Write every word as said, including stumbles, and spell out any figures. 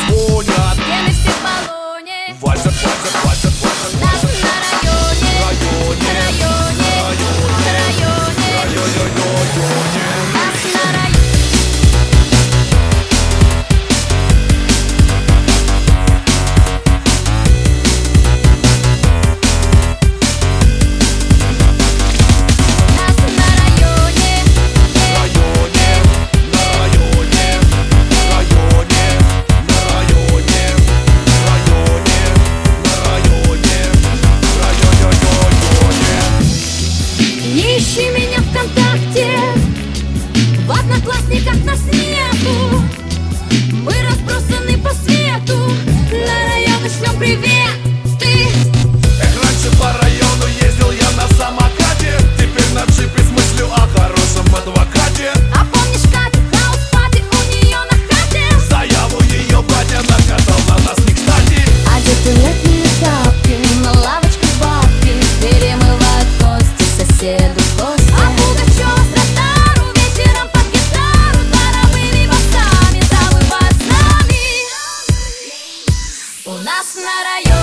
звонят. Стены все в баллоне. Вальсят, вальсят, вальсят, вальсят, Нас вальсят. на районе, районе, на районе, на районе, районе. нас на районе. Не ищи меня ВКонтакте, в Одноклассниках нас нету. Мы разбросаны по свету, на районы шлем приветы. Эх, раньше по району ездил я на самокате, теперь на джипе с мыслью о хорошем адвокате. А помнишь Катю, хаус-пати у нее на хате? Заяву ее батя накатал на нас не кстати. Одеты в летние тапки, на лавочке бабки перемывают кости соседу кости. А Пугачева с Ротару вечером под гитару дворовыми басами завывают с нами. У нас на районе